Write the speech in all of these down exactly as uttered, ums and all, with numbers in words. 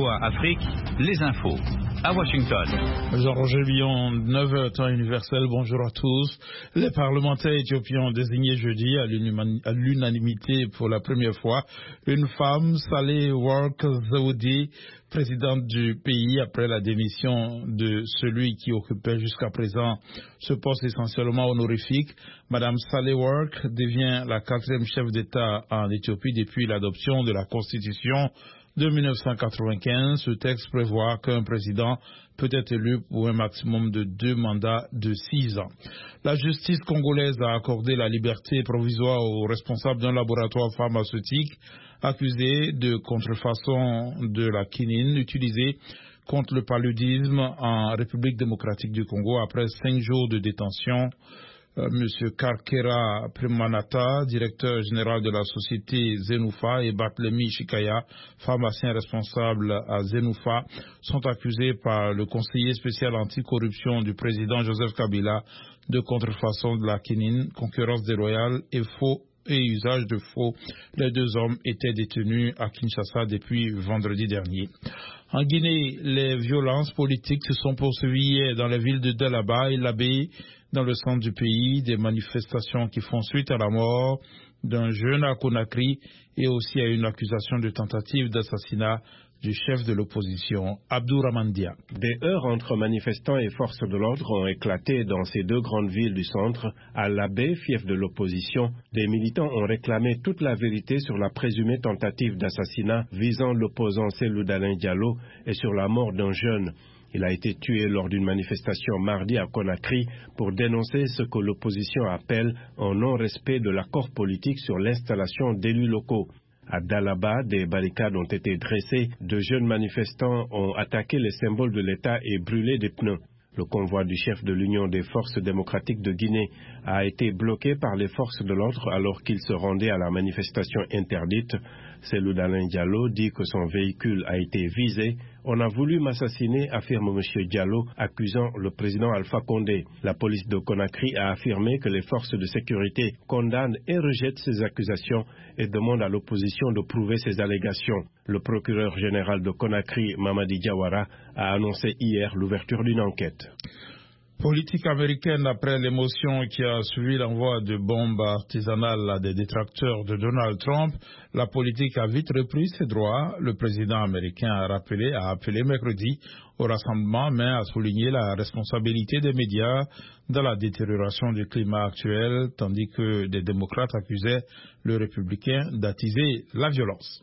O A Afrique, les infos. À Washington. Jean-Roger Billon, neuf heures temps universel, bonjour à tous. Les parlementaires éthiopiens ont désigné jeudi à l'unanimité pour la première fois une femme, Saleh Work Zewde, présidente du pays après la démission de celui qui occupait jusqu'à présent ce poste essentiellement honorifique. Madame Saleh Work devient la quatrième chef d'État en Éthiopie depuis l'adoption de la Constitution de mille neuf cent quatre-vingt-quinze. Ce texte prévoit qu'un président peut être élu pour un maximum de deux mandats de six ans. La justice congolaise a accordé la liberté provisoire aux responsables d'un laboratoire pharmaceutique accusé de contrefaçon de la quinine utilisée contre le paludisme en République démocratique du Congo après cinq jours de détention. Euh, Monsieur Karkera Premanata, directeur général de la société Zenufa, et Batlemi Shikaya, pharmacien responsable à Zenufa, sont accusés par le conseiller spécial anticorruption du président Joseph Kabila de contrefaçon de la quinine, concurrence déloyale et faux et usage de faux. Les deux hommes étaient détenus à Kinshasa depuis vendredi dernier. En Guinée, les violences politiques se sont poursuivies hier dans les villes de Dalaba et Labé, dans le centre du pays, des manifestations qui font suite à la mort d'un jeune à Conakry et aussi à une accusation de tentative d'assassinat du chef de l'opposition, Abdourahmane Dia. Des heurts entre manifestants et forces de l'ordre ont éclaté dans ces deux grandes villes du centre. À Labé, fief de l'opposition, des militants ont réclamé toute la vérité sur la présumée tentative d'assassinat visant l'opposant Cellou Dalein Diallo et sur la mort d'un jeune. Il a été tué lors d'une manifestation mardi à Conakry pour dénoncer ce que l'opposition appelle un non-respect de l'accord politique sur l'installation d'élus locaux. À Dalaba, des barricades ont été dressées. De jeunes manifestants ont attaqué les symboles de l'État et brûlé des pneus. Le convoi du chef de l'Union des forces démocratiques de Guinée a été bloqué par les forces de l'ordre alors qu'il se rendait à la manifestation interdite. Cellou Dalein Diallo dit que son véhicule a été visé. On a voulu m'assassiner, affirme M. Diallo, accusant le président Alpha Condé. La police de Conakry a affirmé que les forces de sécurité condamnent et rejettent ces accusations et demandent à l'opposition de prouver ces allégations. Le procureur général de Conakry, Mamadi Diawara, a annoncé hier l'ouverture d'une enquête. Politique américaine après l'émotion qui a suivi l'envoi de bombes artisanales à des détracteurs de Donald Trump, la politique a vite repris ses droits. Le président américain a rappelé, a appelé mercredi au rassemblement, mais a souligné la responsabilité des médias dans la détérioration du climat actuel, tandis que des démocrates accusaient le républicain d'attiser la violence.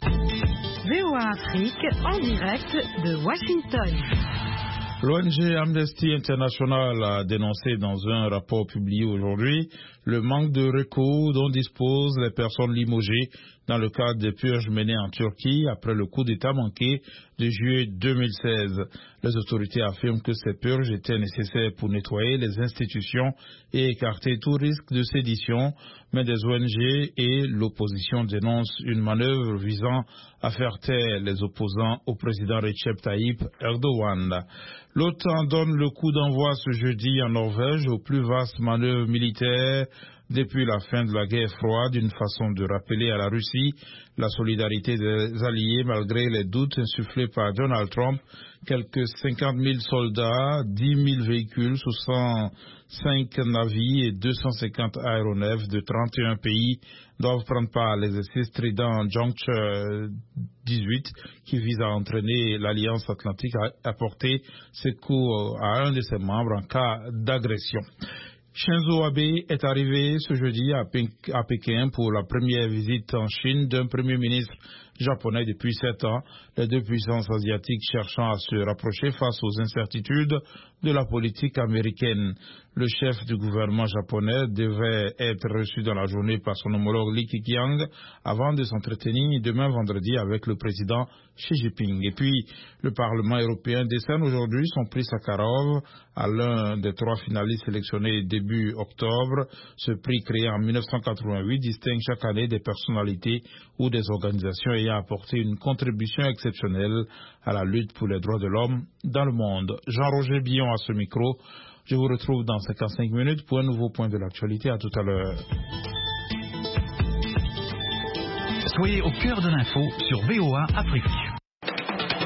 V O A Afrique en direct de Washington. L'O N G Amnesty International a dénoncé dans un rapport publié aujourd'hui le manque de recours dont disposent les personnes limogées dans le cadre des purges menées en Turquie après le coup d'État manqué de juillet deux mille seize. Les autorités affirment que ces purges étaient nécessaires pour nettoyer les institutions et écarter tout risque de sédition, mais des O N G et l'opposition dénoncent une manœuvre visant à faire taire les opposants au président Recep Tayyip Erdogan. L'OTAN donne le coup d'envoi ce jeudi en Norvège aux plus vastes manœuvres militaires depuis la fin de la guerre froide, une façon de rappeler à la Russie la solidarité des alliés malgré les doutes insufflés par Donald Trump. Quelques cinquante mille soldats, dix mille véhicules, soixante-cinq navires et deux cent cinquante aéronefs de trente et un pays doivent prendre part à l'exercice Trident Juncture dix-huit qui vise à entraîner l'Alliance Atlantique à apporter secours à un de ses membres en cas d'agression. Shinzo Abe est arrivé ce jeudi à Pékin pour la première visite en Chine d'un premier ministre japonais depuis sept ans, les deux puissances asiatiques cherchant à se rapprocher face aux incertitudes de la politique américaine. Le chef du gouvernement japonais devait être reçu dans la journée par son homologue Li Keqiang avant de s'entretenir demain vendredi avec le président Xi Jinping. Et puis, le Parlement européen décerne aujourd'hui son prix Sakharov à l'un des trois finalistes sélectionnés début octobre. Ce prix créé en mille neuf cent quatre-vingt-huit distingue chaque année des personnalités ou des organisations ayant apporté une contribution exceptionnelle à la lutte pour les droits de l'homme dans le monde. Jean-Roger Billon à ce micro. Je vous retrouve dans cinquante-cinq minutes pour un nouveau point de l'actualité. À tout à l'heure. Soyez au cœur de l'info sur V O A Afrique.